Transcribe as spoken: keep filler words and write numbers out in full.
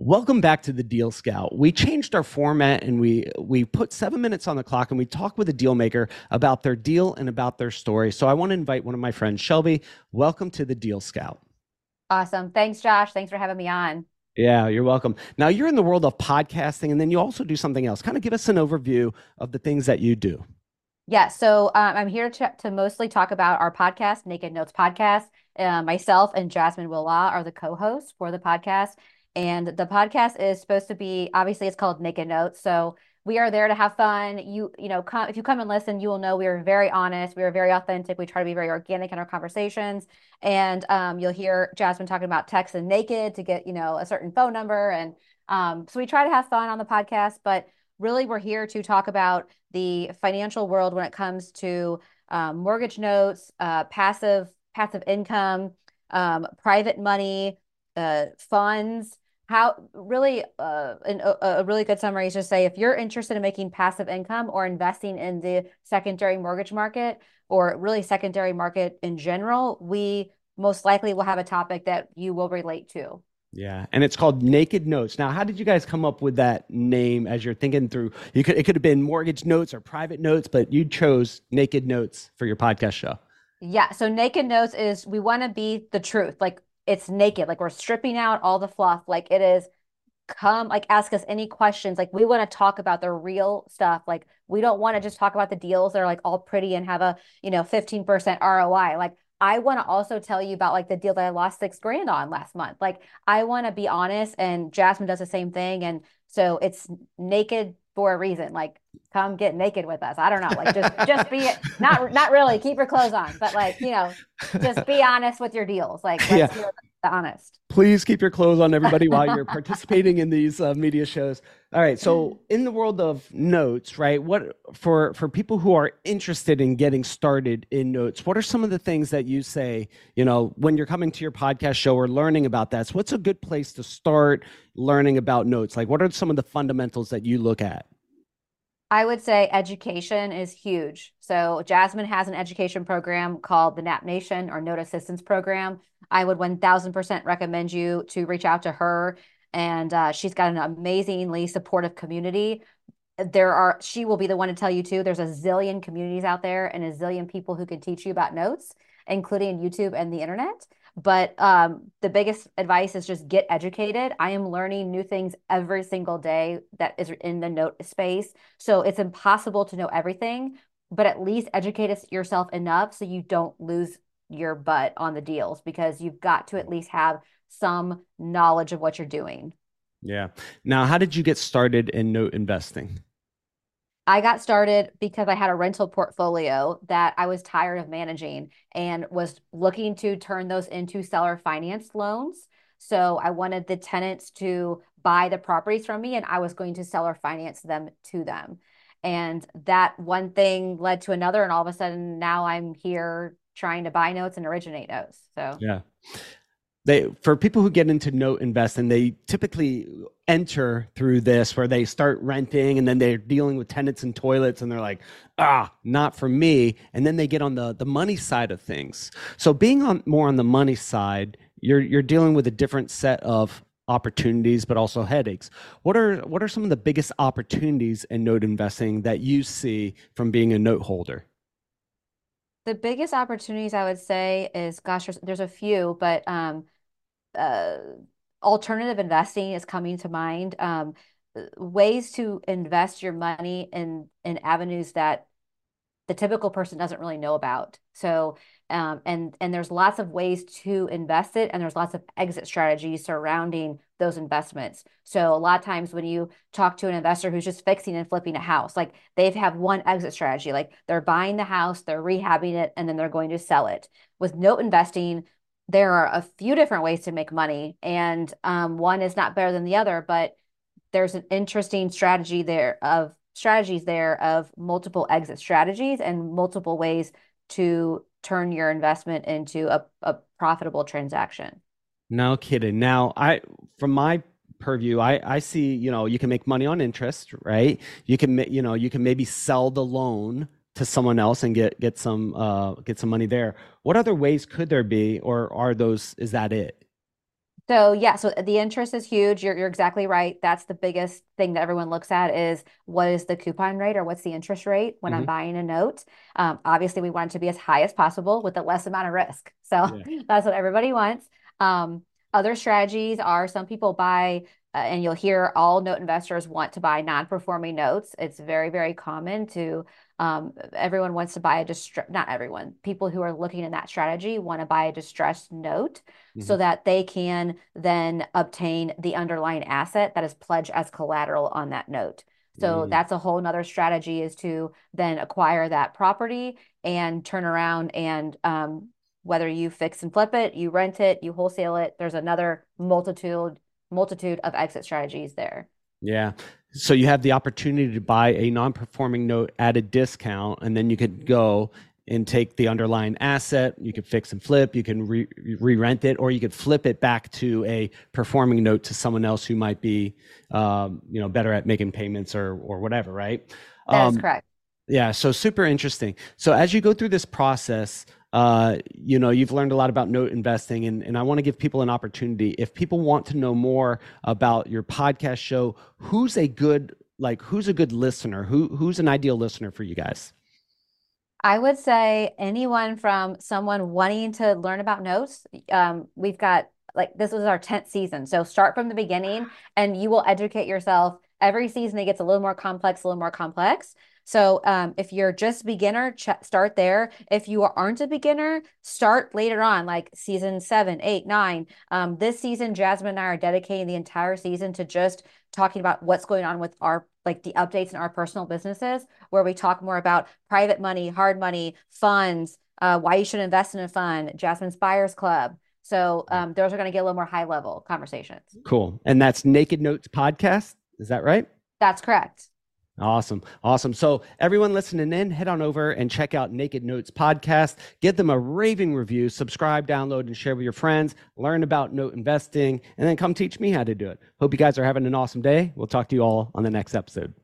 Welcome back to the Deal Scout. We changed our format and we we put seven minutes on the clock and we talk with a deal maker about their deal and about their story. So I want to invite one of my friends, Shelby. Welcome to the Deal Scout. Awesome. Thanks, Josh. Thanks for having me on. Yeah, you're welcome. Now you're in the world of podcasting and then you also do something else. Kind of give us an overview of the things that you do. Yeah, so um, I'm here to, to mostly talk about our podcast, Naked Notes Podcast. Uh, myself and Jasmine Willa are the co-hosts for the podcast. And the podcast is supposed to be, obviously, it's called Naked Notes. So we are there to have fun. You, you know, come, if you come and listen, you will know we are very honest. We are very authentic. We try to be very organic in our conversations. And um, you'll hear Jasmine talking about text and naked to get, you know, a certain phone number. And um, so we try to have fun on the podcast, but really we're here to talk about the financial world when it comes to um, mortgage notes, uh, passive passive income, um, private money, uh, funds. How really uh, an, a, a really good summary is just say if you're interested in making passive income or investing in the secondary mortgage market or really secondary market in general, we most likely will have a topic that you will relate to. Yeah, and it's called Naked Notes. Now, how did you guys come up with that name as you're thinking through? You could it could have been mortgage notes or private notes, but you chose Naked Notes for your podcast show. Yeah. So naked notes is we want to be the truth. Like it's naked. Like we're stripping out all the fluff. Like it is come, like ask us any questions. Like we want to talk about the real stuff. Like we don't want to just talk about the deals that are like all pretty and have a, you know, fifteen percent R O I. Like I want to also tell you about like the deal that I lost six grand on last month. Like I want to be honest and Jasmine does the same thing. And so it's naked for a reason. Like come get naked with us. I don't know. Like just just be not not really keep your clothes on, but like, you know, just be honest with your deals. Like let's Yeah, hear the honest. please keep your clothes on, everybody, while you're participating in these uh, media shows. All right. So, in the world of notes, right? What for for people who are interested in getting started in notes? What are some of the things that you say? You know, when you're coming to your podcast show or learning about that, so what's a good place to start learning about notes? Like, what are some of the fundamentals that you look at? I would say education is huge. So Jasmine has an education program called the Nap Nation or Note Assistance Program. I would one thousand percent recommend you to reach out to her. And uh, she's got an amazingly supportive community. There are, she will be the one to tell you too, there's a zillion communities out there and a zillion people who can teach you about notes, including YouTube and the internet. But um, the biggest advice is just get educated. I am learning new things every single day that is in the note space. So it's impossible to know everything, but at least educate yourself enough so you don't lose your butt on the deals because you've got to at least have some knowledge of what you're doing. Yeah. Now, how did you get started in note investing? I got started because I had a rental portfolio that I was tired of managing and was looking to turn those into seller finance loans. So I wanted the tenants to buy the properties from me and I was going to seller finance them to them. And that one thing led to another. And all of a sudden now I'm here trying to buy notes and originate notes. So Yeah. They for people who get into note investing, they typically enter through this where they start renting and then they're dealing with tenants and toilets and they're like, ah, not for me. And then they get on the the money side of things. So being on more on the money side, you're you're dealing with a different set of opportunities, but also headaches. What are what are some of the biggest opportunities in note investing that you see from being a note holder? the biggest opportunities I would say is, gosh, there's, there's a few, but um, uh, alternative investing is coming to mind. Um, uh, ways to invest your money in in avenues that the typical person doesn't really know about. So, um, and and there's lots of ways to invest it, and there's lots of exit strategies surrounding those investments. So a lot of times when you talk to an investor who's just fixing and flipping a house, like they've have one exit strategy, like they're buying the house, they're rehabbing it, and then they're going to sell it. With note investing, there are a few different ways to make money, and um, one is not better than the other, but there's an interesting strategy there of strategies there of multiple exit strategies and multiple ways to turn your investment into a, a profitable transaction. No kidding. Now, I from my purview, I I see, you know, you can make money on interest, right? You can, ma- you know, you can maybe sell the loan to someone else and get get some uh get some money there. What other ways could there be, or are those, is that it? So yeah, so the interest is huge. You're you're exactly right. That's the biggest thing that everyone looks at is what is the coupon rate or what's the interest rate when I'm Hmm. buying a note. Um, obviously, we want it to be as high as possible with the less amount of risk. So Yeah. that's what everybody wants. Um, other strategies are some people buy, uh, and you'll hear all note investors want to buy non-performing notes. It's very, very common to um, everyone wants to buy a distress, not everyone, people who are looking in that strategy want to buy a distressed note Hmm. so that they can then obtain the underlying asset that is pledged as collateral on that note. So Mm. that's a whole nother strategy is to then acquire that property and turn around and um, whether you fix and flip it, you rent it, you wholesale it, there's another multitude multitude of exit strategies there. Yeah. So you have the opportunity to buy a non-performing note at a discount, and then you could go and take the underlying asset. You could fix and flip. You can re- re-rent it, or you could flip it back to a performing note to someone else who might be, um, you know, better at making payments or or whatever. Right. That is Um, correct. yeah, so super interesting. So as you go through this process, uh, you know, you've learned a lot about note investing, and, and I want to give people an opportunity. If people want to know more about your podcast show, who's a good like who's a good listener? Who who's an ideal listener for you guys? I would say anyone from someone wanting to learn about notes. Um, we've got like this was our tenth season. So start from the beginning and you will educate yourself. Every season it gets a little more complex, a little more complex. So um, if you're just beginner, ch start there. If you aren't a beginner, start later on, like season seven, eight, nine. Um, this season, Jasmine and I are dedicating the entire season to just talking about what's going on with our like the updates in our personal businesses where we talk more about private money, hard money, funds, uh, why you should invest in a fund, Jasmine's Buyers Club. So um, those are going to get a little more high level conversations. Cool. And that's Naked Notes Podcast. Is that right? That's correct. Awesome. Awesome. So, everyone listening in, head on over and check out Naked Notes Podcast. Give them a raving review, subscribe, download, and share with your friends. Learn about note investing, and then come teach me how to do it. Hope you guys are having an awesome day. We'll talk to you all on the next episode.